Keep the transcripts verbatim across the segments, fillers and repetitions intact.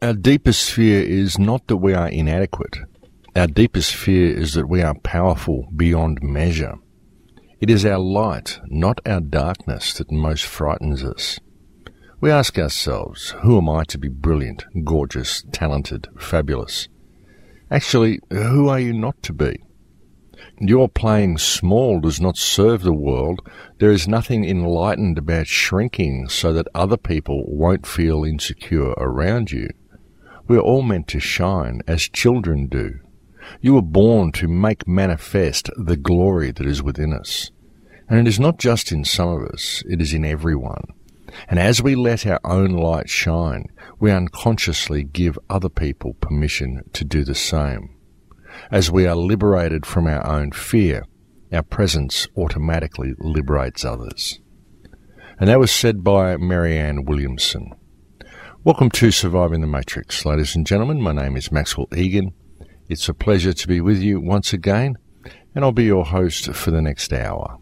Our deepest fear is not that we are inadequate. Our deepest fear is that we are powerful beyond measure. It is our light, not our darkness, that most frightens us. We ask ourselves, who am I to be brilliant, gorgeous, talented, fabulous? Actually, who are you not to be? Your playing small does not serve the world. There is nothing enlightened about shrinking so that other people won't feel insecure around you. We are all meant to shine as children do. You were born to make manifest the glory that is within us. And it is not just in some of us, it is in everyone. And as we let our own light shine, we unconsciously give other people permission to do the same. As we are liberated from our own fear, our presence automatically liberates others. And that was said by Marianne Williamson. Welcome to Surviving the Matrix, ladies and gentlemen. My name is Maxwell Egan. It's a pleasure to be with you once again, and I'll be your host for the next hour.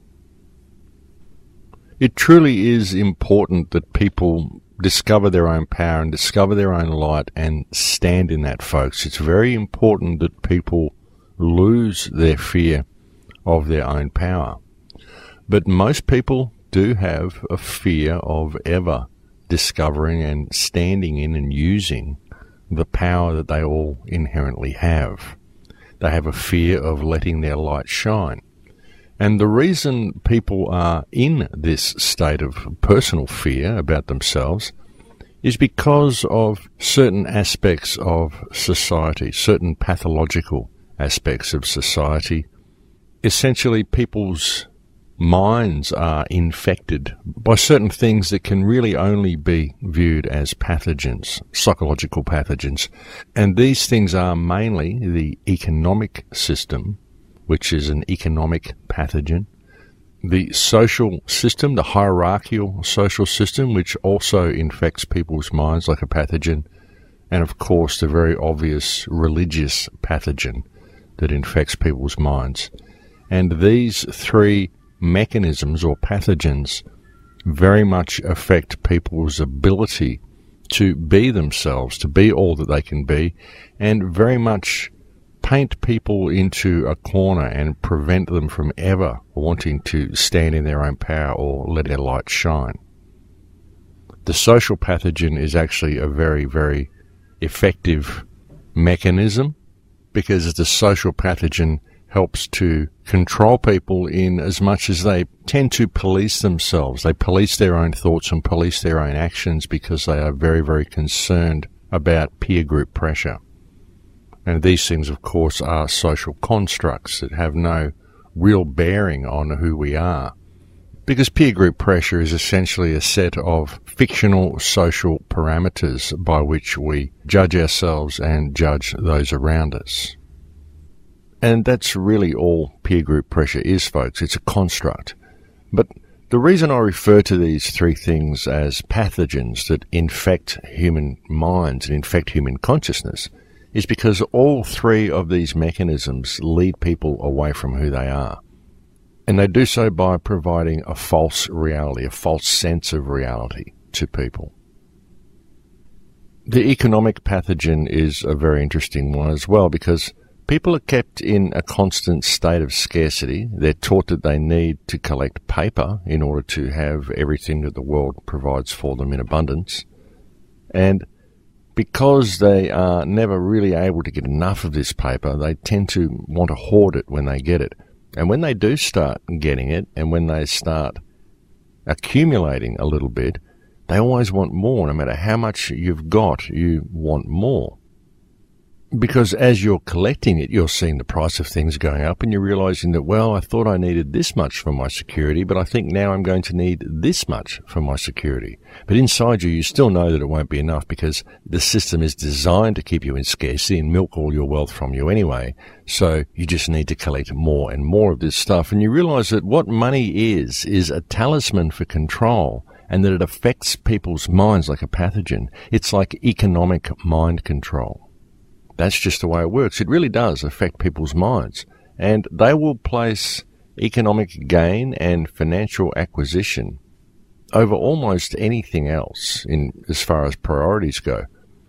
It truly is important that people discover their own power and discover their own light and stand in that, folks. It's very important that people lose their fear of their own power. But most people do have a fear of ever discovering and standing in and using the power that they all inherently have. They have a fear of letting their light shine. And the reason people are in this state of personal fear about themselves is because of certain aspects of society, certain pathological aspects of society. Essentially, people's minds are infected by certain things that can really only be viewed as pathogens, psychological pathogens. And these things are mainly the economic system, which is an economic pathogen, the social system, the hierarchical social system, which also infects people's minds like a pathogen, and of course the very obvious religious pathogen that infects people's minds. And these three mechanisms or pathogens very much affect people's ability to be themselves, to be all that they can be, and very much paint people into a corner and prevent them from ever wanting to stand in their own power or let their light shine. The social pathogen is actually a very, very effective mechanism because the social pathogen helps to control people in as much as they tend to police themselves. They police their own thoughts and police their own actions because they are very, very concerned about peer group pressure. And these things, of course, are social constructs that have no real bearing on who we are. Because peer group pressure is essentially a set of fictional social parameters by which we judge ourselves and judge those around us. And that's really all peer group pressure is, folks. It's a construct. But the reason I refer to these three things as pathogens that infect human minds and infect human consciousness is because all three of these mechanisms lead people away from who they are. And they do so by providing a false reality, a false sense of reality to people. The economic pathogen is a very interesting one as well because people are kept in a constant state of scarcity. They're taught that they need to collect paper in order to have everything that the world provides for them in abundance. And because they are never really able to get enough of this paper, they tend to want to hoard it when they get it. And when they do start getting it, and when they start accumulating a little bit, they always want more. No matter how much you've got, you want more. Because as you're collecting it, you're seeing the price of things going up and you're realizing that, well, I thought I needed this much for my security, but I think now I'm going to need this much for my security. But inside you, you still know that it won't be enough because the system is designed to keep you in scarcity and milk all your wealth from you anyway. So you just need to collect more and more of this stuff. And you realize that what money is, is a talisman for control, and that it affects people's minds like a pathogen. It's like economic mind control. That's just the way it works. It really does affect people's minds. And they will place economic gain and financial acquisition over almost anything else in as far as priorities go.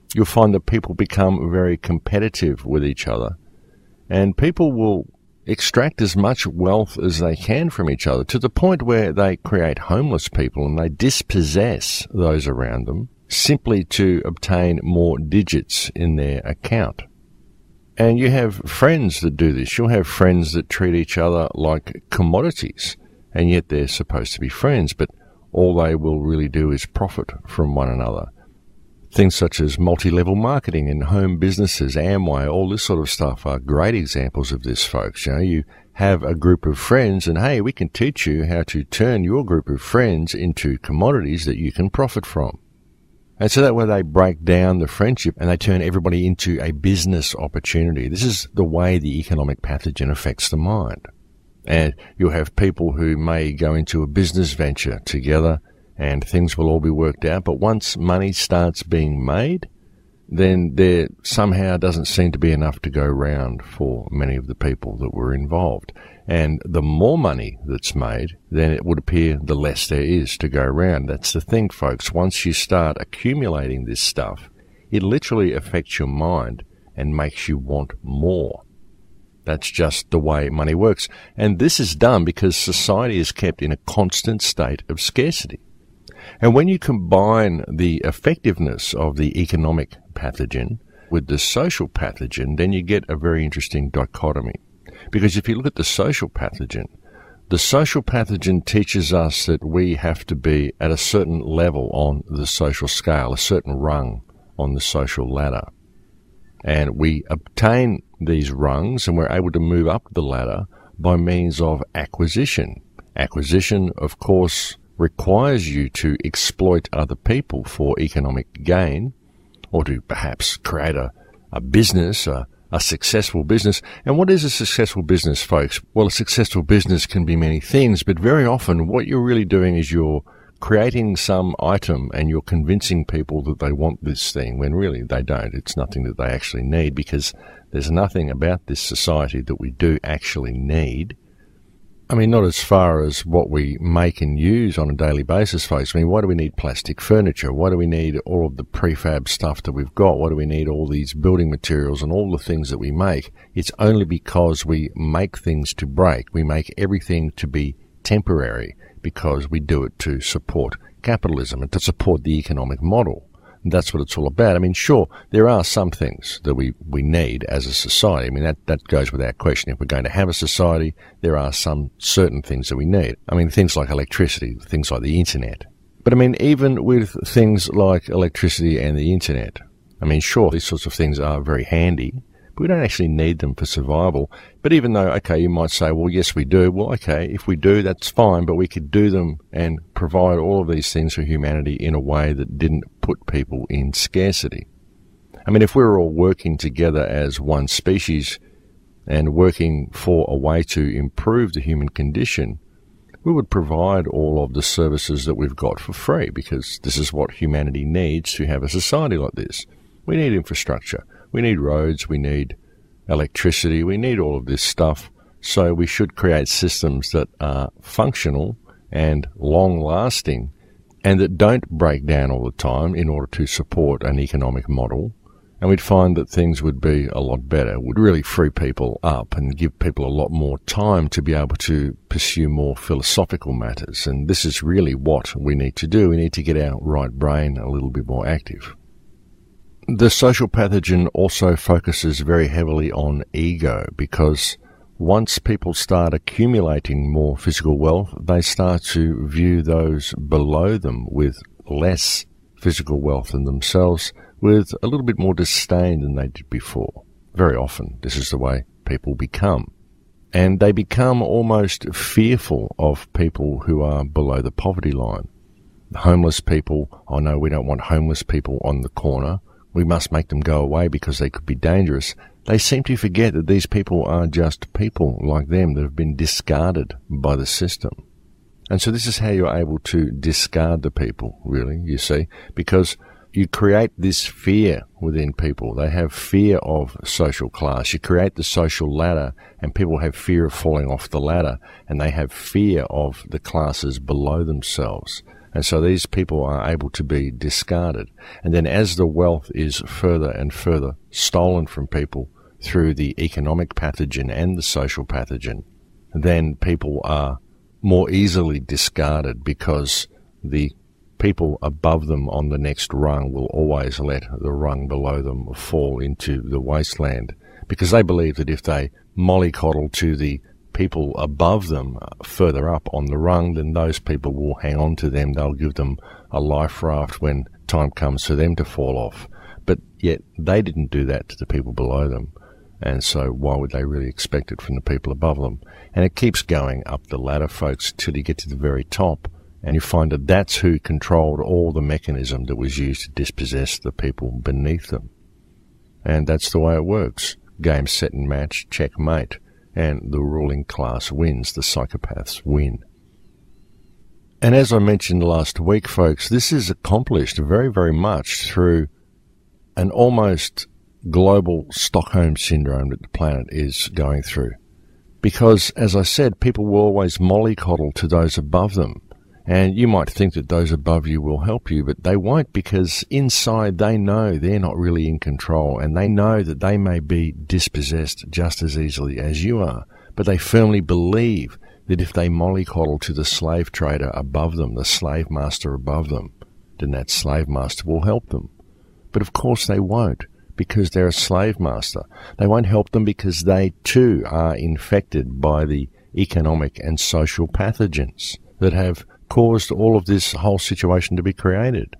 you'll find that people become very competitive with each other, and people will extract as much wealth as they can from each other, to the point where they create homeless people and they dispossess those around them simply to obtain more digits in their account. And you have friends that do this. You'll have friends that treat each other like commodities, and yet they're supposed to be friends, but all they will really do is profit from one another. Things such as multi-level marketing and home businesses, Amway, all this sort of stuff are great examples of this, folks. You know, you have a group of friends and, hey, we can teach you how to turn your group of friends into commodities that you can profit from. And so that way they break down the friendship and they turn everybody into a business opportunity. This is the way the economic pathogen affects the mind. And you'll have people who may go into a business venture together and things will all be worked out. But once money starts being made, then there somehow doesn't seem to be enough to go round for many of the people that were involved. And the more money that's made, then it would appear the less there is to go round. That's the thing, folks. Once you start accumulating this stuff, it literally affects your mind and makes you want more. That's just the way money works. And this is done because society is kept in a constant state of scarcity. And when you combine the effectiveness of the economic pathogen with the social pathogen, then you get a very interesting dichotomy. Because if you look at the social pathogen, the social pathogen teaches us that we have to be at a certain level on the social scale, a certain rung on the social ladder. And we obtain these rungs and we're able to move up the ladder by means of acquisition. Acquisition, of course, requires you to exploit other people for economic gain, or to perhaps create a, a business, a, a successful business. And what is a successful business, folks? Well, a successful business can be many things, but very often what you're really doing is you're creating some item and you're convincing people that they want this thing when really they don't. It's nothing that they actually need, because there's nothing about this society that we do actually need. I mean, not as far as what we make and use on a daily basis, folks. I mean, why do we need plastic furniture? Why do we need all of the prefab stuff that we've got? Why do we need all these building materials and all the things that we make? It's only because we make things to break. We make everything to be temporary because we do it to support capitalism and to support the economic model. And that's what it's all about. I mean, sure, there are some things that we, we need as a society. I mean, that, that goes without question. If we're going to have a society, there are some certain things that we need. I mean, things like electricity, things like the internet. But I mean, even with things like electricity and the internet, I mean, sure, these sorts of things are very handy, but we don't actually need them for survival. But even though, okay, you might say, well, yes, we do. Well, okay, if we do, that's fine, but we could do them and provide all of these things for humanity in a way that didn't put people in scarcity. I mean, if we were all working together as one species and working for a way to improve the human condition, we would provide all of the services that we've got for free, because this is what humanity needs to have a society like this. We need infrastructure. We need roads, we need electricity, we need all of this stuff. So we should create systems that are functional and long-lasting and that don't break down all the time in order to support an economic model. And we'd find that things would be a lot better. It would really free people up and give people a lot more time to be able to pursue more philosophical matters. And this is really what we need to do. We need to get our right brain a little bit more active. The social pathogen also focuses very heavily on ego, because once people start accumulating more physical wealth, they start to view those below them with less physical wealth than themselves with a little bit more disdain than they did before. Very often, this is the way people become. And they become almost fearful of people who are below the poverty line. The homeless people, oh no, we don't want homeless people on the corner. We must make them go away because they could be dangerous. They seem to forget that these people are just people like them that have been discarded by the system. And so this is how you're able to discard the people, really, you see, because you create this fear within people. They have fear of social class. You create the social ladder, and people have fear of falling off the ladder, and they have fear of the classes below themselves. And so these people are able to be discarded. And then as the wealth is further and further stolen from people through the economic pathogen and the social pathogen, then people are more easily discarded because the people above them on the next rung will always let the rung below them fall into the wasteland, because they believe that if they mollycoddle to the people above them further up on the rung, then those people will hang on to them. They'll give them a life raft when time comes for them to fall off. But yet they didn't do that to the people below them. And so why would they really expect it from the people above them? And it keeps going up the ladder, folks, till you get to the very top. And you find that that's who controlled all the mechanism that was used to dispossess the people beneath them. And that's the way it works. Game, set and match, checkmate. And the ruling class wins. The psychopaths win. And as I mentioned last week, folks, this is accomplished very, very much through an almost global Stockholm syndrome that the planet is going through. Because, as I said, people will always mollycoddle to those above them. And you might think that those above you will help you, but they won't, because inside they know they're not really in control, and they know that they may be dispossessed just as easily as you are. But they firmly believe that if they mollycoddle to the slave trader above them, the slave master above them, then that slave master will help them. But of course they won't, because they're a slave master. They won't help them because they too are infected by the economic and social pathogens that have caused all of this whole situation to be created.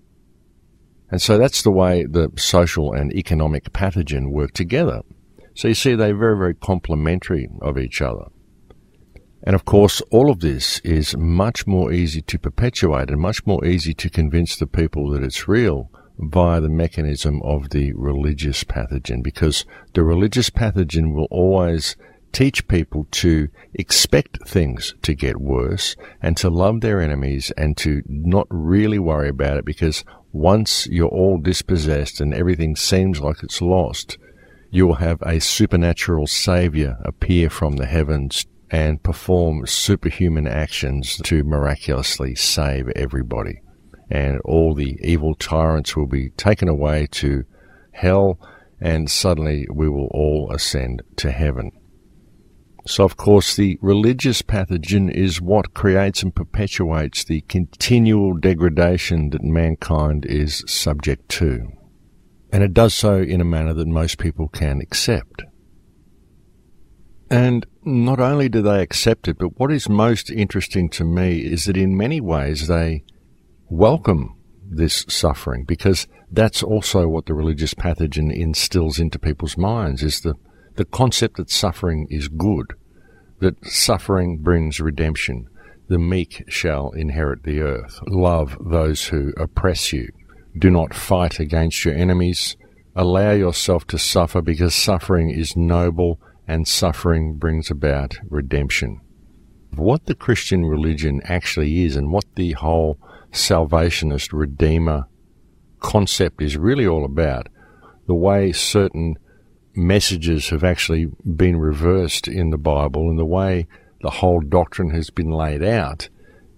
And so that's the way the social and economic pathogen work together. So you see, they're very, very complementary of each other. And of course, all of this is much more easy to perpetuate and much more easy to convince the people that it's real via the mechanism of the religious pathogen, because the religious pathogen will always teach people to expect things to get worse and to love their enemies and to not really worry about it, because once you're all dispossessed and everything seems like it's lost, you will have a supernatural savior appear from the heavens and perform superhuman actions to miraculously save everybody. And all the evil tyrants will be taken away to hell, and suddenly we will all ascend to heaven. So, of course, the religious pathogen is what creates and perpetuates the continual degradation that mankind is subject to. And it does so in a manner that most people can accept. And not only do they accept it, but what is most interesting to me is that in many ways they welcome this suffering, because that's also what the religious pathogen instills into people's minds, is the, the concept that suffering is good, that suffering brings redemption. The meek shall inherit the earth. Love those who oppress you. Do not fight against your enemies. Allow yourself to suffer, because suffering is noble and suffering brings about redemption. What the Christian religion actually is, and what the whole salvationist redeemer concept is really all about, the way certain messages have actually been reversed in the Bible and the way the whole doctrine has been laid out,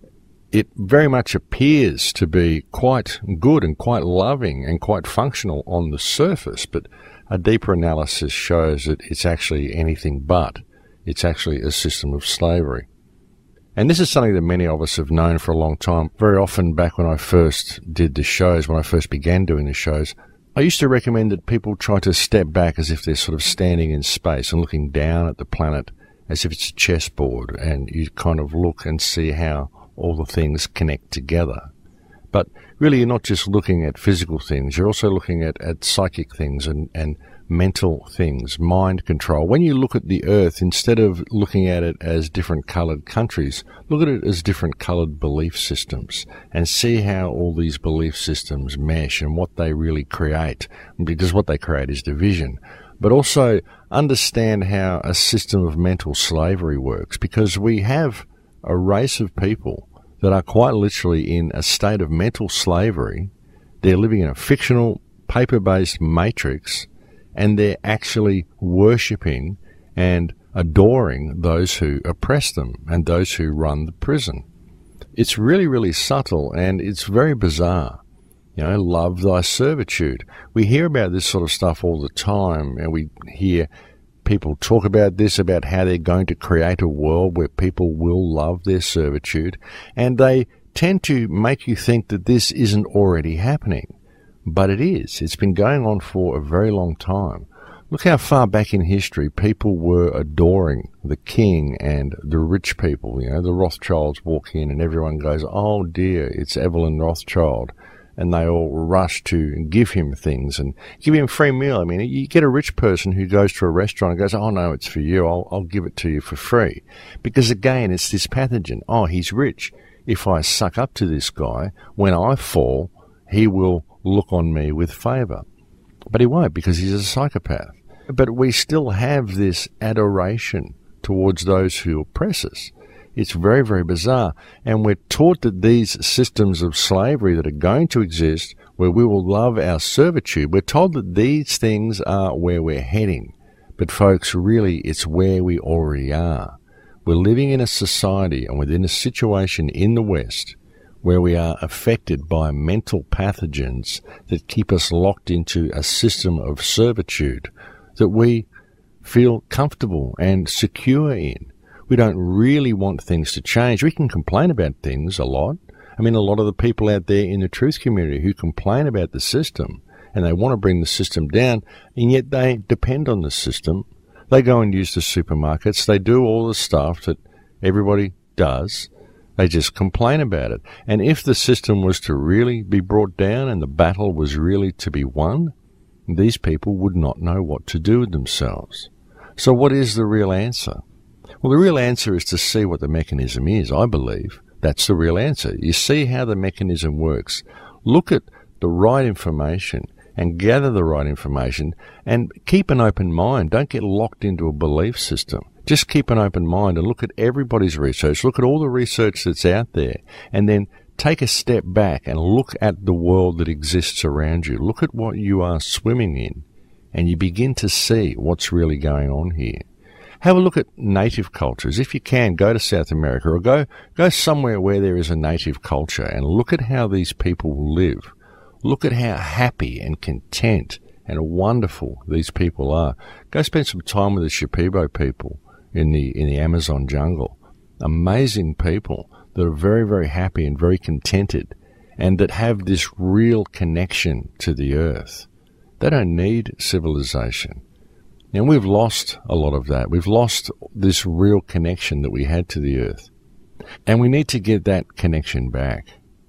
it very much appears to be quite good and quite loving and quite functional on the surface, but a deeper analysis shows that it's actually anything but. It's actually a system of slavery. And this is something that many of us have known for a long time. Very often back when I first did the shows, when I first began doing the shows, I used to recommend that people try to step back as if they're sort of standing in space and looking down at the planet as if it's a chessboard, and you kind of look and see how all the things connect together. But really, you're not just looking at physical things, you're also looking at, at psychic things and, and mental things, mind control. When you look at the earth, instead of looking at it as different coloured countries, look at it as different coloured belief systems and see how all these belief systems mesh and what they really create, because what they create is division. But also understand how a system of mental slavery works, because we have a race of people that are quite literally in a state of mental slavery. They're living in a fictional, paper-based matrix, and they're actually worshipping and adoring those who oppress them and those who run the prison. It's really, really subtle, and it's very bizarre. You know, love thy servitude. We hear about this sort of stuff all the time, and we hear people talk about this, about how they're going to create a world where people will love their servitude, and they tend to make you think that this isn't already happening. But it is. It's been going on for a very long time. Look how far back in history people were adoring the king and the rich people. You know, the Rothschilds walk in and everyone goes, oh dear, it's Evelyn Rothschild. And they all rush to give him things and give him a free meal. I mean, you get a rich person who goes to a restaurant and goes, oh no, it's for you. I'll, I'll give it to you for free. Because again, it's this pathogen. Oh, he's rich. If I suck up to this guy, when I fall, he will look on me with favour. But he won't, because he's a psychopath. But we still have this adoration towards those who oppress us. It's very, very bizarre. And we're taught that these systems of slavery that are going to exist, where we will love our servitude, we're told that these things are where we're heading. But folks, really, it's where we already are. We're living in a society and within a situation in the West where we are affected by mental pathogens that keep us locked into a system of servitude that we feel comfortable and secure in. We don't really want things to change. We can complain about things a lot. I mean, a lot of the people out there in the truth community who complain about the system and they want to bring the system down, and yet they depend on the system. They go and use the supermarkets. They do all the stuff that everybody does. They just complain about it. And if the system was to really be brought down and the battle was really to be won, these people would not know what to do with themselves. So what is the real answer? Well, the real answer is to see what the mechanism is, I believe. That's the real answer. You see how the mechanism works. Look at the right information and gather the right information and keep an open mind. Don't get locked into a belief system. Just keep an open mind and look at everybody's research. Look at all the research that's out there, and then take a step back and look at the world that exists around you. Look at what you are swimming in, and you begin to see what's really going on here. Have a look at native cultures. If you can, go to South America or go, go somewhere where there is a native culture and look at how these people live. Look at how happy and content and wonderful these people are. Go spend some time with the Shipibo people in the in the Amazon jungle. Amazing people that are very, very happy and very contented and that have this real connection to the earth. They don't need civilization. And we've lost a lot of that. We've lost this real connection that we had to the earth. And we need to get that connection back.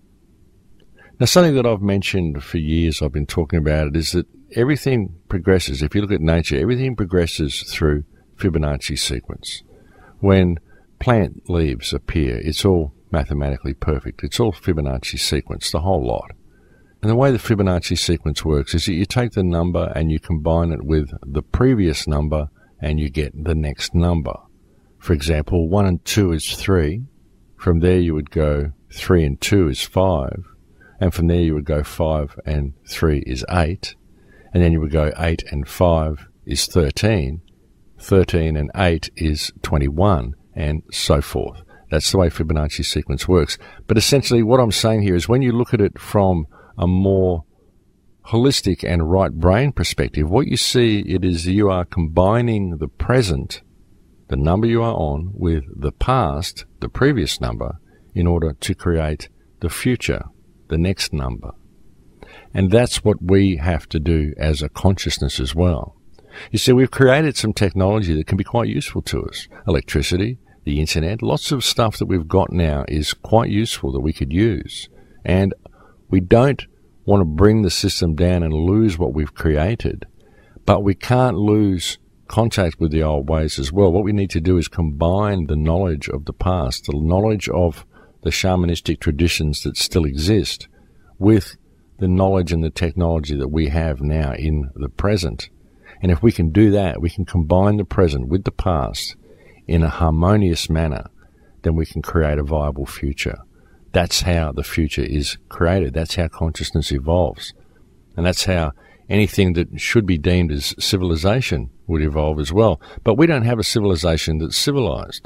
Now, something that I've mentioned for years, I've been talking about it, is that everything progresses. If you look at nature, everything progresses through Fibonacci sequence. When plant leaves appear, it's all mathematically perfect. It's all Fibonacci sequence, the whole lot. And the way the Fibonacci sequence works is that you take the number and you combine it with the previous number and you get the next number. For example, one and two is three. From there you would go three and two is five. And from there you would go five and three is eight. And then you would go eight and five is thirteen. thirteen and eight is twenty-one, and so forth. That's the way Fibonacci sequence works. But essentially what I'm saying here is when you look at it from a more holistic and right brain perspective, what you see it is you are combining the present, the number you are on, with the past, the previous number, in order to create the future, the next number. And that's what we have to do as a consciousness as well. You see, we've created some technology that can be quite useful to us. Electricity, the internet, lots of stuff that we've got now is quite useful that we could use. And we don't want to bring the system down and lose what we've created, but we can't lose contact with the old ways as well. What we need to do is combine the knowledge of the past, the knowledge of the shamanistic traditions that still exist, with the knowledge and the technology that we have now in the present. And if we can do that, we can combine the present with the past in a harmonious manner, then we can create a viable future. That's how the future is created. That's how consciousness evolves. And that's how anything that should be deemed as civilization would evolve as well. But we don't have a civilization that's civilized.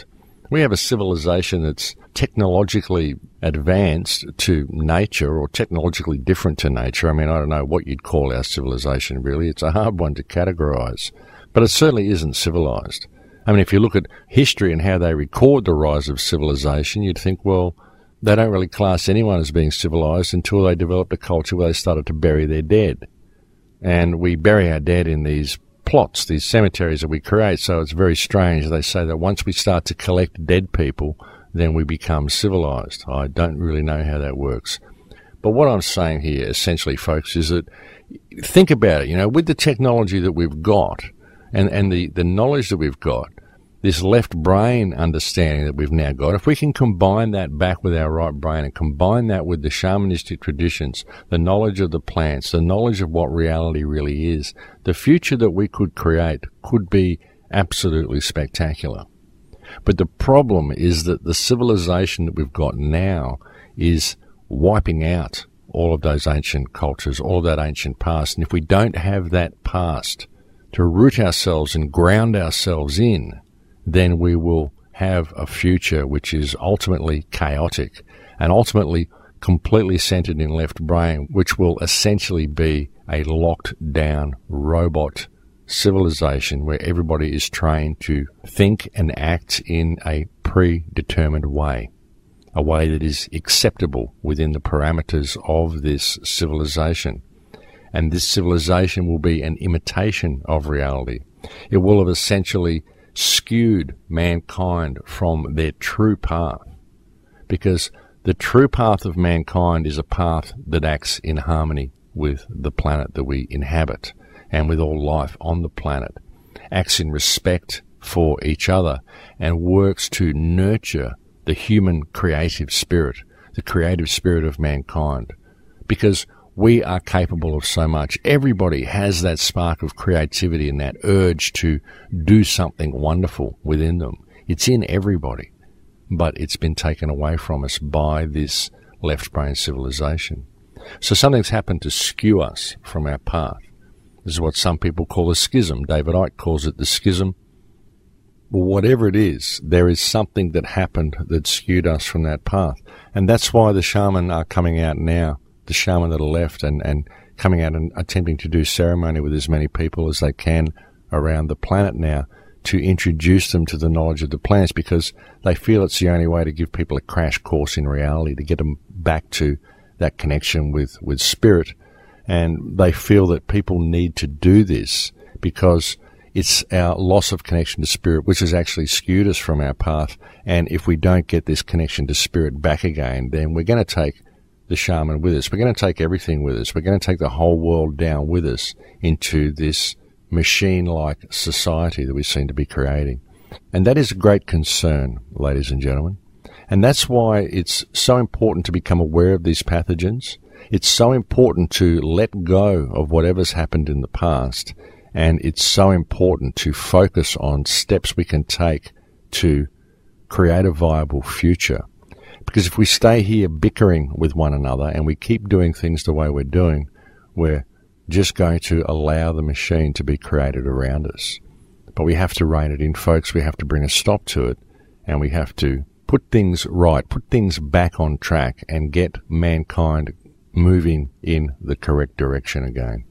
We have a civilization that's technologically advanced to nature, or technologically different to nature. I mean, I don't know what you'd call our civilization, really. It's a hard one to categorize, but it certainly isn't civilized. I mean, if you look at history and how they record the rise of civilization, you'd think, well, they don't really class anyone as being civilized until they developed a culture where they started to bury their dead. And we bury our dead in these plots, these cemeteries that we create. So it's very strange. They say that once we start to collect dead people, then we become civilized. I don't really know how that works. But what I'm saying here, essentially, folks, is that think about it. You know, with the technology that we've got and, and the, the knowledge that we've got, this left brain understanding that we've now got, if we can combine that back with our right brain and combine that with the shamanistic traditions, the knowledge of the plants, the knowledge of what reality really is, the future that we could create could be absolutely spectacular. But the problem is that the civilization that we've got now is wiping out all of those ancient cultures, all of that ancient past. And if we don't have that past to root ourselves and ground ourselves in, then we will have a future which is ultimately chaotic and ultimately completely centered in left brain, which will essentially be a locked down robot civilization where everybody is trained to think and act in a predetermined way, a way that is acceptable within the parameters of this civilization. And this civilization will be an imitation of reality. It will have essentially skewed mankind from their true path, because the true path of mankind is a path that acts in harmony with the planet that we inhabit and with all life on the planet, acts in respect for each other, and works to nurture the human creative spirit, the creative spirit of mankind, because we are capable of so much. Everybody has that spark of creativity and that urge to do something wonderful within them. It's in everybody, but it's been taken away from us by this left brain civilization. So something's happened to skew us from our path. This is what some people call a schism. David Icke calls it the schism. Well, whatever it is, there is something that happened that skewed us from that path. And that's why the shaman are coming out now, the shaman that are left, and, and coming out and attempting to do ceremony with as many people as they can around the planet now to introduce them to the knowledge of the plants, because they feel it's the only way to give people a crash course in reality, to get them back to that connection with, with spirit. And they feel that people need to do this because it's our loss of connection to spirit which has actually skewed us from our path. And if we don't get this connection to spirit back again, then we're going to take the shaman with us. We're going to take everything with us. We're going to take the whole world down with us into this machine-like society that we seem to be creating. And that is a great concern, ladies and gentlemen. And that's why it's so important to become aware of these pathogens. It's so important to let go of whatever's happened in the past. And it's so important to focus on steps we can take to create a viable future. Because if we stay here bickering with one another and we keep doing things the way we're doing, we're just going to allow the machine to be created around us. But we have to rein it in, folks. We have to bring a stop to it, and we have to put things right, put things back on track, and get mankind moving in the correct direction again.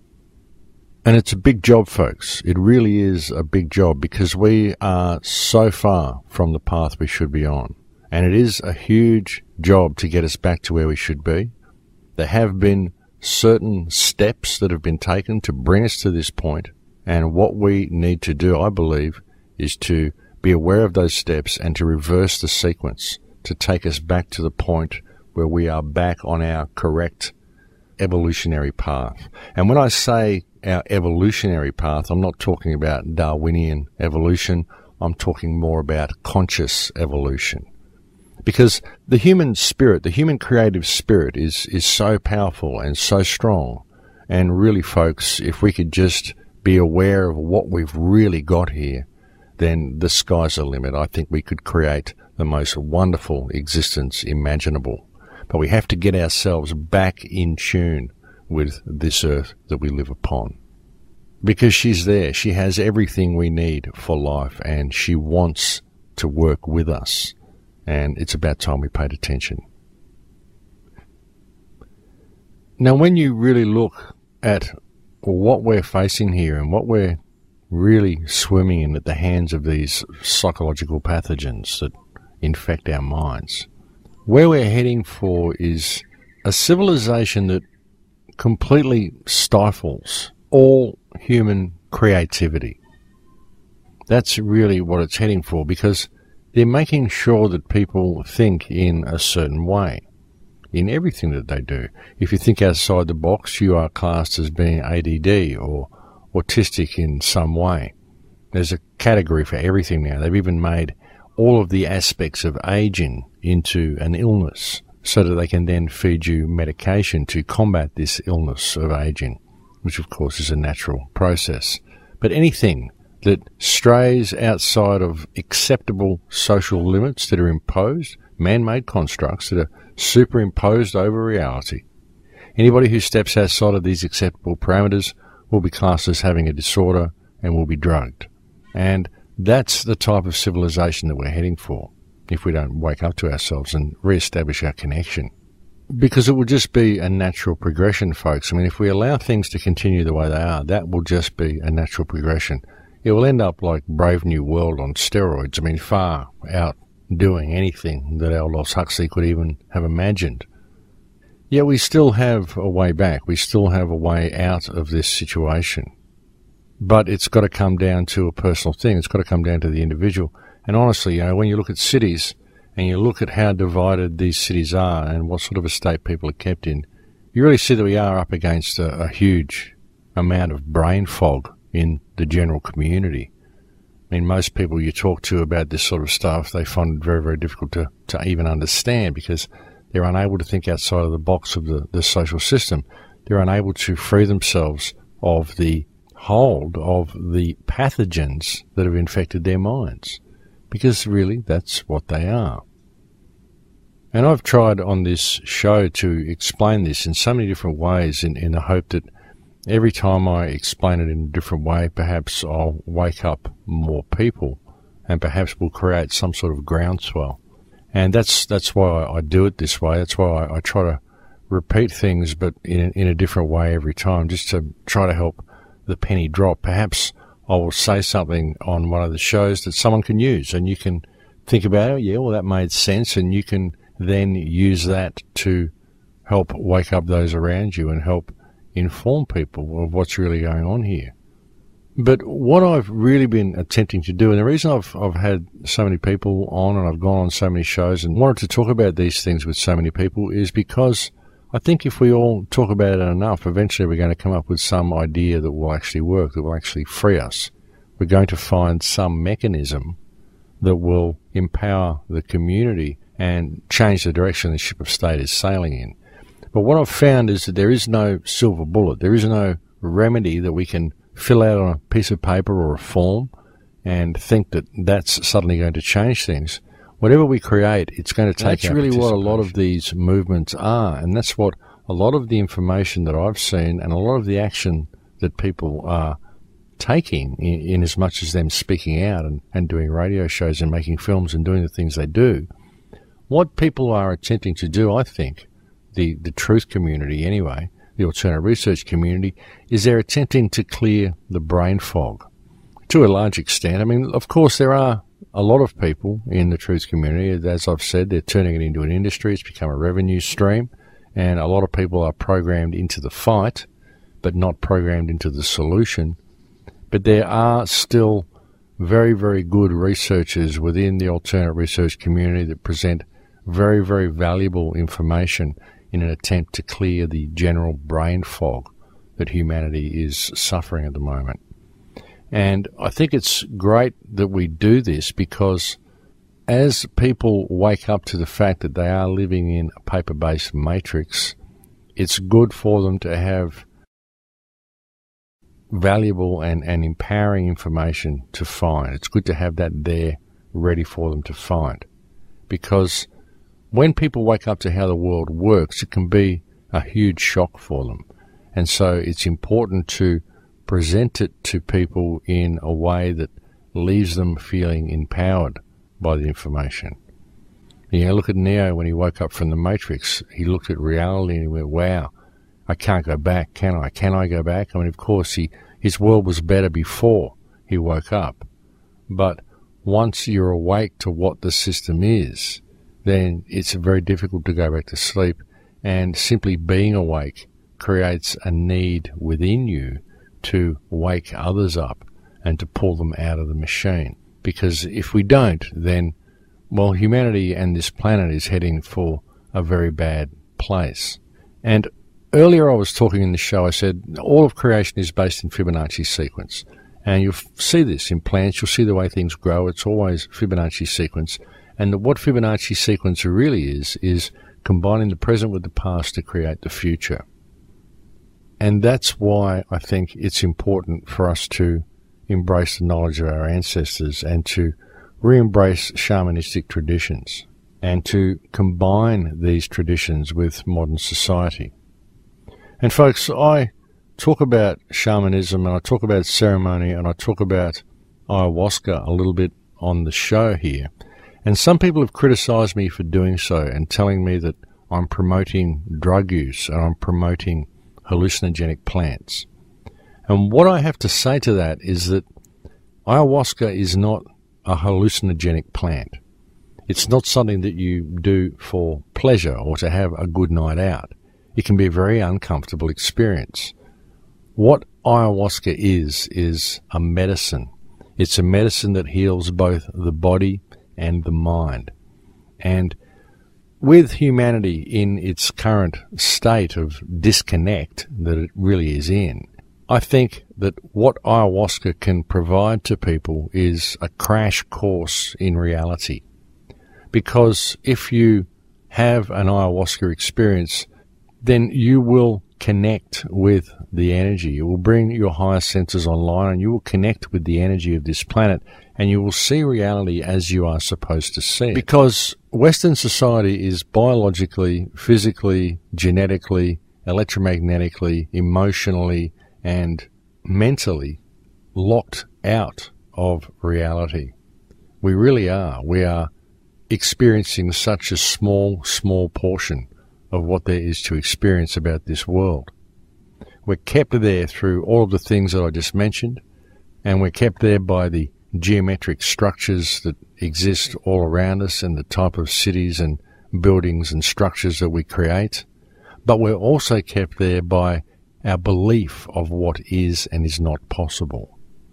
And it's a big job, folks. It really is a big job, because we are so far from the path we should be on. And it is a huge job to get us back to where we should be. There have been certain steps that have been taken to bring us to this point. And what we need to do, I believe, is to be aware of those steps and to reverse the sequence to take us back to the point where we are back on our correct evolutionary path. And when I say our evolutionary path, I'm not talking about Darwinian evolution. I'm talking more about conscious evolution. Because the human spirit, the human creative spirit is, is so powerful and so strong. And really, folks, if we could just be aware of what we've really got here, then the sky's the limit. I think we could create the most wonderful existence imaginable. But we have to get ourselves back in tune with this earth that we live upon. Because she's there. She has everything we need for life, and she wants to work with us, and it's about time we paid attention. Now, when you really look at what we're facing here and what we're really swimming in at the hands of these psychological pathogens that infect our minds, where we're heading for is a civilization that completely stifles all human creativity. That's really what it's heading for, because they're making sure that people think in a certain way in everything that they do. If you think outside the box, you are classed as being A D D or autistic in some way. There's a category for everything now. They've even made all of the aspects of aging into an illness so that they can then feed you medication to combat this illness of aging, which of course is a natural process. But anything that strays outside of acceptable social limits that are imposed, man-made constructs that are superimposed over reality, anybody who steps outside of these acceptable parameters will be classed as having a disorder and will be drugged. And that's the type of civilization that we're heading for if we don't wake up to ourselves and re-establish our connection. Because it will just be a natural progression, folks. I mean, if we allow things to continue the way they are, that will just be a natural progression. It will end up like Brave New World on steroids. I mean, far outdoing anything that Aldous Huxley could even have imagined. Yet we still have a way back. We still have a way out of this situation. But it's got to come down to a personal thing. It's got to come down to the individual. And honestly, you know, when you look at cities and you look at how divided these cities are and what sort of a state people are kept in, you really see that we are up against a, a huge amount of brain fog in the general community. I mean, most people you talk to about this sort of stuff, they find it very, very difficult to, to even understand because they're unable to think outside of the box of the, the social system. They're unable to free themselves of the hold of the pathogens that have infected their minds, because really that's what they are. And I've tried on this show to explain this in so many different ways in, in the hope that every time I explain it in a different way, perhaps I'll wake up more people and perhaps we'll create some sort of groundswell. And that's that's why I do it this way. That's why I, I try to repeat things, but in, in a different way every time, just to try to help the penny drop. Perhaps I will say something on one of the shows that someone can use, and you can think about it, yeah, well, that made sense, and you can then use that to help wake up those around you and help inform people of what's really going on here. But what I've really been attempting to do, and the reason I've I've had so many people on and I've gone on so many shows and wanted to talk about these things with so many people, is because I think if we all talk about it enough, eventually we're going to come up with some idea that will actually work, that will actually free us. We're going to find some mechanism that will empower the community and change the direction the ship of state is sailing in. But what I've found is that there is no silver bullet. There is no remedy that we can fill out on a piece of paper or a form and think that that's suddenly going to change things. Whatever we create, it's going to take. That's really what a lot of these movements are, and that's what a lot of the information that I've seen and a lot of the action that people are taking, in, in as much as them speaking out and, and doing radio shows and making films and doing the things they do. What people are attempting to do, I think, the, the truth community anyway, the alternative research community, is they're attempting to clear the brain fog to a large extent. I mean, of course, there are a lot of people in the truth community. As I've said, they're turning it into an industry. It's become a revenue stream, and a lot of people are programmed into the fight, but not programmed into the solution. But there are still very, very good researchers within the alternate research community that present very, very valuable information in an attempt to clear the general brain fog that humanity is suffering at the moment. And I think it's great that we do this because as people wake up to the fact that they are living in a paper-based matrix, it's good for them to have valuable and, and empowering information to find. It's good to have that there ready for them to find. Because when people wake up to how the world works, it can be a huge shock for them. And so it's important to present it to people in a way that leaves them feeling empowered by the information. You know, look at Neo when he woke up from the Matrix. He looked at reality and he went, wow, I can't go back, can I? Can I go back? I mean, of course, he his world was better before he woke up. But once you're awake to what the system is, then it's very difficult to go back to sleep. And simply being awake creates a need within you to wake others up and to pull them out of the machine. Because if we don't, then, well, humanity and this planet is heading for a very bad place. And earlier I was talking in the show, I said all of creation is based in Fibonacci sequence. And you'll see this in plants, you'll see the way things grow, it's always Fibonacci sequence. And what Fibonacci sequence really is, is combining the present with the past to create the future. And that's why I think it's important for us to embrace the knowledge of our ancestors and to re-embrace shamanistic traditions and to combine these traditions with modern society. And folks, I talk about shamanism and I talk about ceremony and I talk about ayahuasca a little bit on the show here. And some people have criticized me for doing so and telling me that I'm promoting drug use and I'm promoting hallucinogenic plants. And what I have to say to that is that ayahuasca is not a hallucinogenic plant. It's not something that you do for pleasure or to have a good night out. It can be a very uncomfortable experience. What ayahuasca is, is a medicine. It's a medicine that heals both the body and the mind. And with humanity in its current state of disconnect that it really is in, I think that what ayahuasca can provide to people is a crash course in reality. Because if you have an ayahuasca experience, then you will connect with the energy. You will bring your higher senses online and you will connect with the energy of this planet and you will see reality as you are supposed to see it. Because Western society is biologically, physically, genetically, electromagnetically, emotionally, and mentally locked out of reality. We really are. We are experiencing such a small, small portion of what there is to experience about this world. We're kept there through all of the things that I just mentioned, and we're kept there by the geometric structures that exist all around us and the type of cities and buildings and structures that we create. But we're also kept there by our belief of what is and is not possible.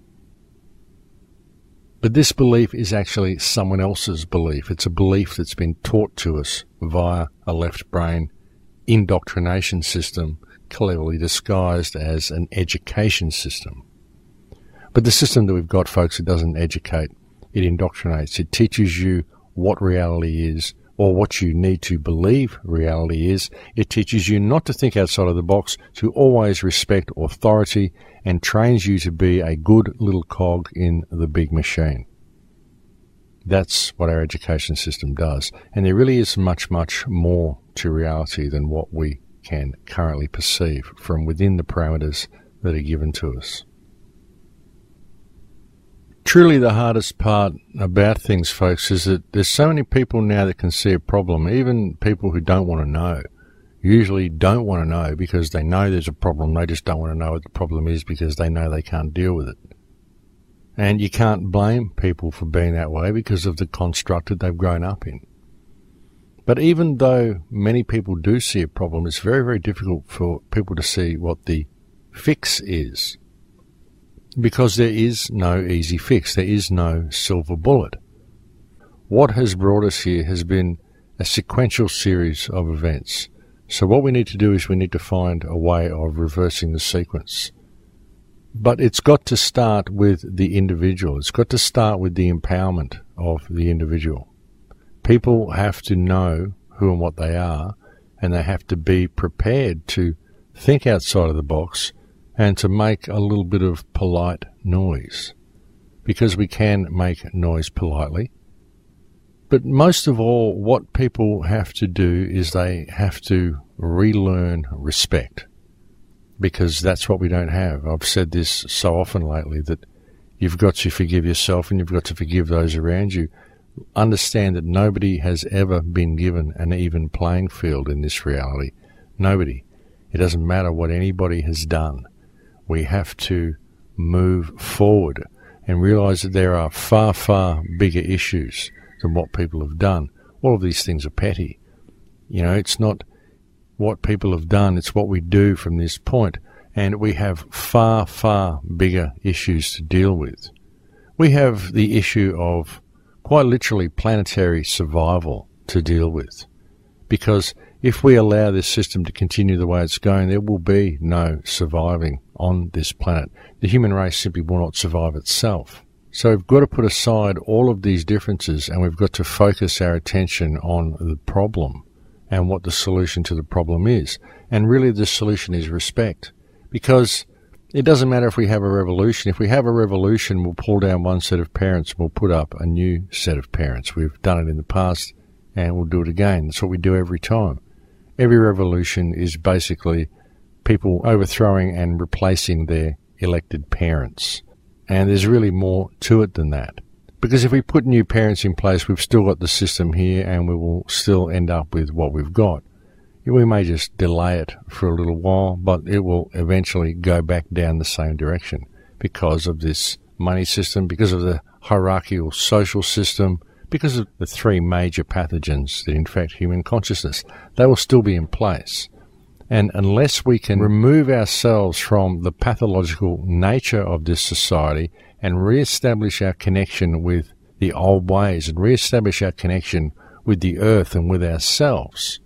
But this belief is actually someone else's belief. It's a belief that's been taught to us via a left brain indoctrination system, cleverly disguised as an education system. But the system that we've got, folks, it doesn't educate, it indoctrinates. It teaches you what reality is or what you need to believe reality is. It teaches you not to think outside of the box, to always respect authority, and trains you to be a good little cog in the big machine. That's what our education system does. And there really is much, much more to reality than what we can currently perceive from within the parameters that are given to us. Truly the hardest part about things, folks, is that there's so many people now that can see a problem. Even people who don't want to know usually don't want to know because they know there's a problem. They just don't want to know what the problem is because they know they can't deal with it. And you can't blame people for being that way because of the construct that they've grown up in. But even though many people do see a problem, it's very, very difficult for people to see what the fix is. Because there is no easy fix. There is no silver bullet. What has brought us here has been a sequential series of events. So what we need to do is we need to find a way of reversing the sequence. But it's got to start with the individual. It's got to start with the empowerment of the individual. People have to know who and what they are, and they have to be prepared to think outside of the box and to make a little bit of polite noise, because we can make noise politely. But most of all, what people have to do is they have to relearn respect, because that's what we don't have. I've said this so often lately that you've got to forgive yourself and you've got to forgive those around you. understand that nobody has ever been given an even playing field in this reality. Nobody. It doesn't matter what anybody has done. We have to move forward and realize that there are far, far bigger issues than what people have done. All of these things are petty. You know, it's not what people have done, it's what we do from this point. And we have far, far bigger issues to deal with. We have the issue of quite literally planetary survival to deal with. Because if we allow this system to continue the way it's going, there will be no surviving on this planet. The human race simply will not survive itself. So we've got to put aside all of these differences and we've got to focus our attention on the problem and what the solution to the problem is. And really the solution is respect. Because it doesn't matter if we have a revolution. If we have a revolution, we'll pull down one set of parents and we'll put up a new set of parents. We've done it in the past and we'll do it again. That's what we do every time. Every revolution is basically people overthrowing and replacing their elected parents. And there's really more to it than that. Because if we put new parents in place, we've still got the system here and we will still end up with what we've got. We may just delay it for a little while, but it will eventually go back down the same direction because of this money system, because of the hierarchical social system, because of the three major pathogens that infect human consciousness. They will still be in place. And unless we can remove ourselves from the pathological nature of this society and re-establish our connection with the old ways and re-establish our connection with the earth and with ourselves,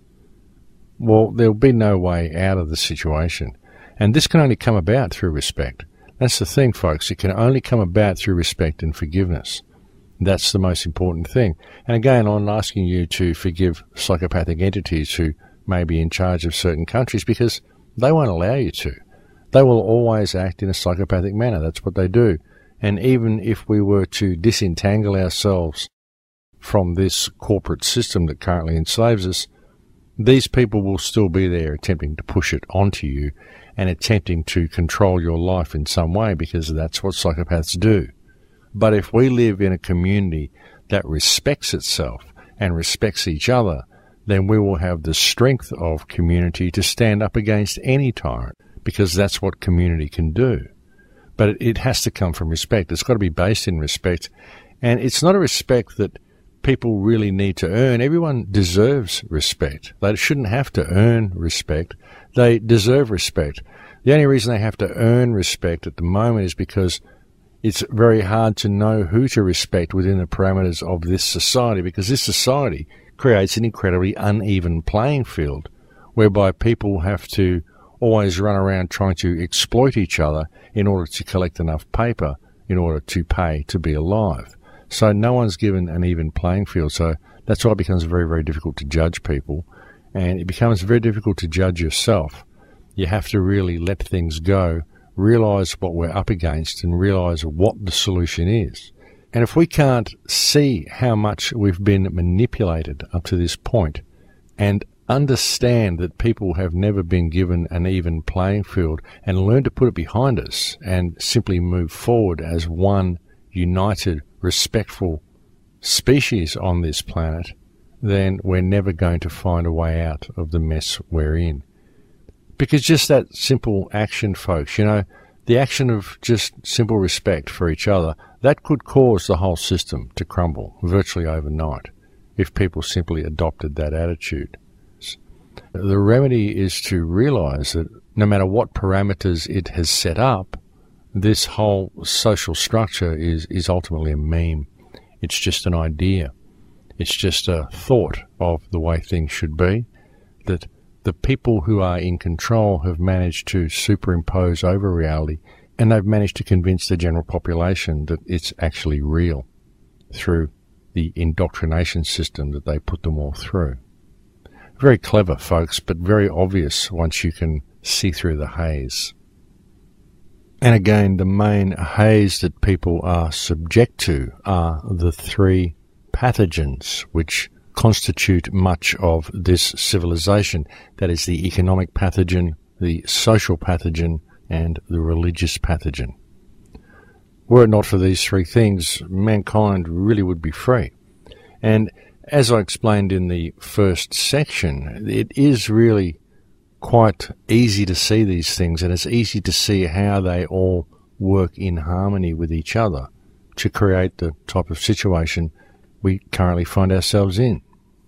well, there'll be no way out of the situation. And this can only come about through respect. That's the thing, folks. It can only come about through respect and forgiveness. That's the most important thing. And again, I'm asking you to forgive psychopathic entities who may be in charge of certain countries because they won't allow you to. They will always act in a psychopathic manner. That's what they do. And even if we were to disentangle ourselves from this corporate system that currently enslaves us, these people will still be there attempting to push it onto you and attempting to control your life in some way because that's what psychopaths do. But if we live in a community that respects itself and respects each other, then we will have the strength of community to stand up against any tyrant because that's what community can do. But it has to come from respect. It's got to be based in respect. And it's not a respect that people really need to earn. Everyone deserves respect. They shouldn't have to earn respect. They deserve respect. The only reason they have to earn respect at the moment is because it's very hard to know who to respect within the parameters of this society, because this society creates an incredibly uneven playing field whereby people have to always run around trying to exploit each other in order to collect enough paper in order to pay to be alive. So no one's given an even playing field. So that's why it becomes very, very difficult to judge people. And it becomes very difficult to judge yourself. You have to really let things go, realize what we're up against, and realize what the solution is. And if we can't see how much we've been manipulated up to this point and understand that people have never been given an even playing field and learn to put it behind us and simply move forward as one united, respectful species on this planet, then we're never going to find a way out of the mess we're in. Because just that simple action, folks, you know, the action of just simple respect for each other, that could cause the whole system to crumble virtually overnight if people simply adopted that attitude. The remedy is to realize that no matter what parameters it has set up, this whole social structure is, is ultimately a meme. It's just an idea. It's just a thought of the way things should be, that the people who are in control have managed to superimpose over reality, and they've managed to convince the general population that it's actually real through the indoctrination system that they put them all through. Very clever, folks, but very obvious once you can see through the haze. And again, the main haze that people are subject to are the three pathogens which constitute much of this civilization. That is the economic pathogen, the social pathogen, and the religious pathogen. Were it not for these three things, mankind really would be free. And as I explained in the first section, it is really quite easy to see these things, and it's easy to see how they all work in harmony with each other to create the type of situation we currently find ourselves in.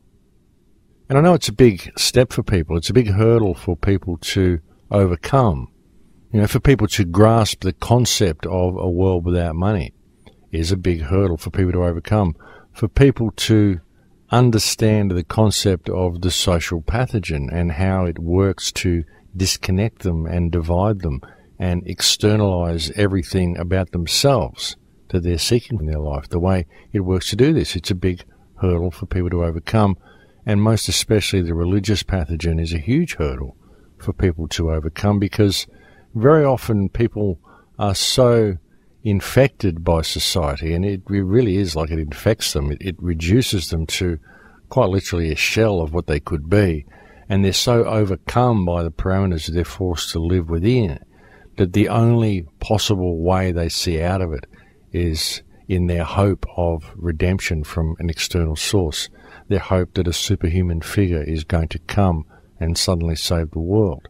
And I know it's a big step for people. It's a big hurdle for people to overcome. You know, for people to grasp the concept of a world without money is a big hurdle for people to overcome. For people to understand the concept of the social pathogen and how it works to disconnect them and divide them and externalize everything about themselves that they're seeking in their life, the way it works to do this. It's a big hurdle for people to overcome, and most especially the religious pathogen is a huge hurdle for people to overcome, because very often people are so infected by society, and it really is like it infects them. It, it reduces them to quite literally a shell of what they could be, and they're so overcome by the parameters that they're forced to live within that the only possible way they see out of it is in their hope of redemption from an external source, their hope that a superhuman figure is going to come and suddenly save the world.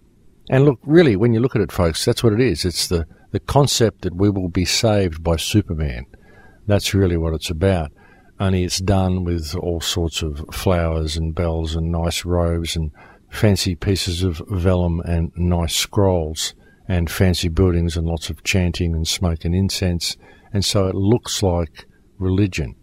And look, really, when you look at it, folks, that's what it is. It's the The concept that we will be saved by Superman. That's really what it's about. Only it's done with all sorts of flowers and bells and nice robes and fancy pieces of vellum and nice scrolls and fancy buildings and lots of chanting and smoke and incense. And so it looks like religion.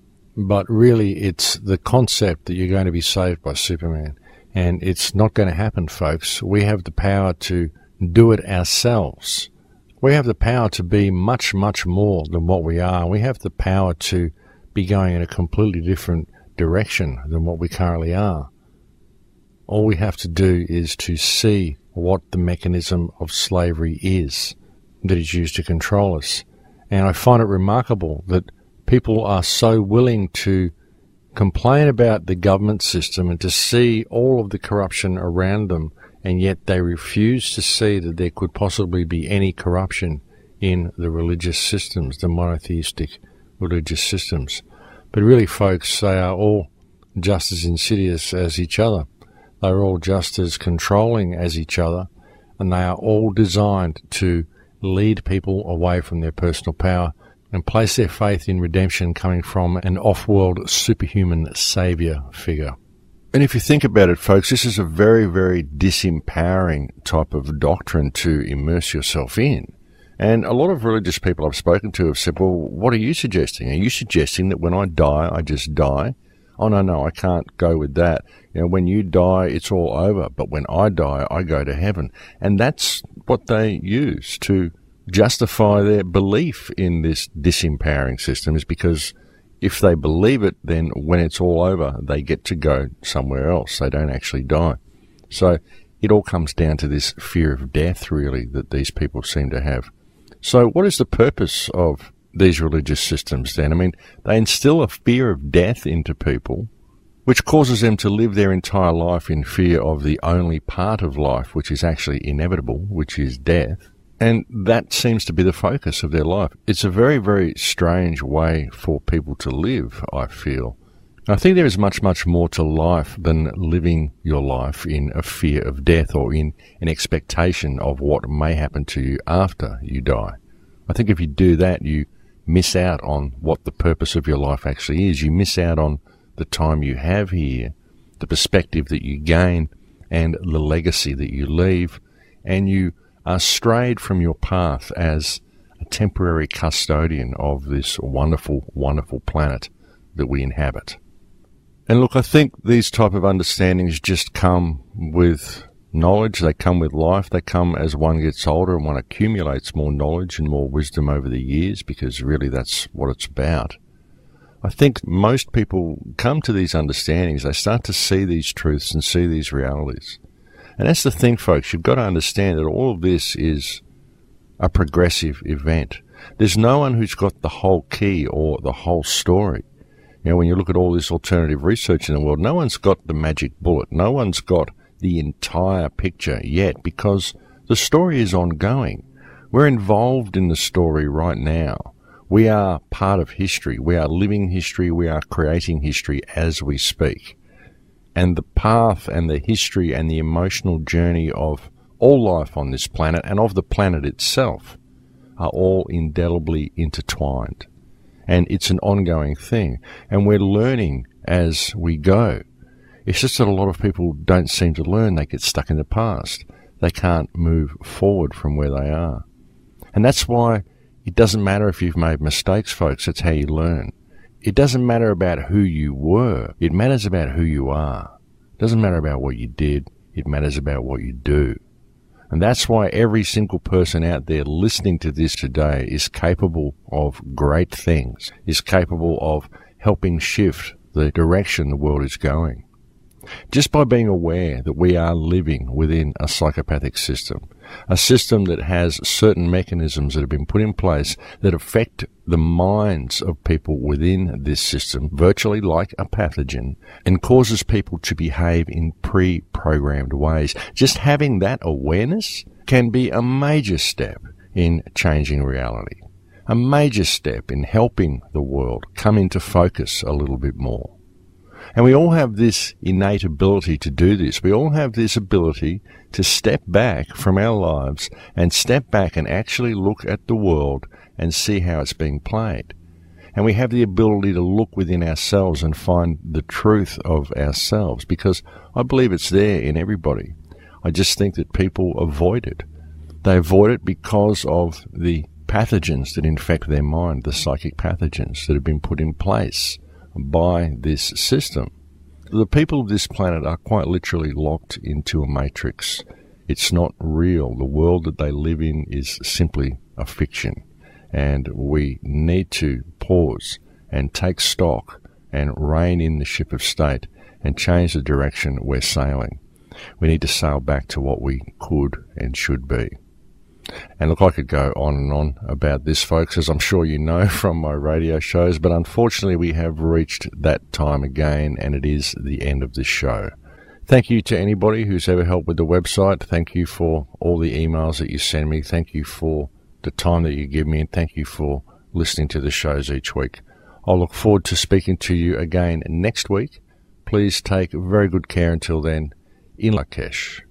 But really it's the concept that you're going to be saved by Superman. And it's not going to happen, folks. We have the power to do it ourselves. We have the power to be much, much more than what we are. We have the power to be going in a completely different direction than what we currently are. All we have to do is to see what the mechanism of slavery is that is used to control us. And I find it remarkable that people are so willing to complain about the government system and to see all of the corruption around them, and yet they refuse to see that there could possibly be any corruption in the religious systems, the monotheistic religious systems. But really, folks, they are all just as insidious as each other. They are all just as controlling as each other, and they are all designed to lead people away from their personal power and place their faith in redemption coming from an off-world superhuman saviour figure. And if you think about it, folks, this is a very, very disempowering type of doctrine to immerse yourself in. And a lot of religious people I've spoken to have said, well, what are you suggesting? Are you suggesting that when I die, I just die? Oh, no, no, I can't go with that. You know, when you die, it's all over. But when I die, I go to heaven. And that's what they use to justify their belief in this disempowering system, is because if they believe it, then when it's all over, they get to go somewhere else. They don't actually die. So it all comes down to this fear of death, really, that these people seem to have. So what is the purpose of these religious systems then? I mean, they instill a fear of death into people, which causes them to live their entire life in fear of the only part of life which is actually inevitable, which is death. And that seems to be the focus of their life. It's a very, very strange way for people to live, I feel. I think there is much, much more to life than living your life in a fear of death or in an expectation of what may happen to you after you die. I think if you do that, you miss out on what the purpose of your life actually is. You miss out on the time you have here, the perspective that you gain, and the legacy that you leave, and you are strayed from your path as a temporary custodian of this wonderful, wonderful planet that we inhabit. And look, I think these type of understandings just come with knowledge. They come with life. They come as one gets older and one accumulates more knowledge and more wisdom over the years, because really that's what it's about. I think most people come to these understandings. They start to see these truths and see these realities. And that's the thing, folks. You've got to understand that all of this is a progressive event. There's no one who's got the whole key or the whole story. You know, when you look at all this alternative research in the world, no one's got the magic bullet. No one's got the entire picture yet, because the story is ongoing. We're involved in the story right now. We are part of history. We are living history. We are creating history as we speak. And the path and the history and the emotional journey of all life on this planet and of the planet itself are all indelibly intertwined. And it's an ongoing thing. And we're learning as we go. It's just that a lot of people don't seem to learn. They get stuck in the past. They can't move forward from where they are. And that's why it doesn't matter if you've made mistakes, folks. That's how you learn. It doesn't matter about who you were. It matters about who you are. It doesn't matter about what you did. It matters about what you do. And that's why every single person out there listening to this today is capable of great things, is capable of helping shift the direction the world is going. Just by being aware that we are living within a psychopathic system, a system that has certain mechanisms that have been put in place that affect the minds of people within this system, virtually like a pathogen, and causes people to behave in pre-programmed ways. Just having that awareness can be a major step in changing reality, a major step in helping the world come into focus a little bit more. And we all have this innate ability to do this. We all have this ability to step back from our lives and step back and actually look at the world and see how it's being played. And we have the ability to look within ourselves and find the truth of ourselves, because I believe it's there in everybody. I just think that people avoid it. They avoid it because of the pathogens that infect their mind, the psychic pathogens that have been put in place by this system. The people of this planet are quite literally locked into a matrix. It's not real. The world that they live in is simply a fiction. And we need to pause and take stock and rein in the ship of state and change the direction we're sailing. We need to sail back to what we could and should be. And look, I could go on and on about this, folks, as I'm sure you know from my radio shows, but unfortunately we have reached that time again, and it is the end of the show. Thank you to anybody who's ever helped with the website. Thank you for all the emails that you send me. Thank you for the time that you give me, and thank you for listening to the shows each week. I'll look forward to speaking to you again next week. Please take very good care until then. In Lakesh.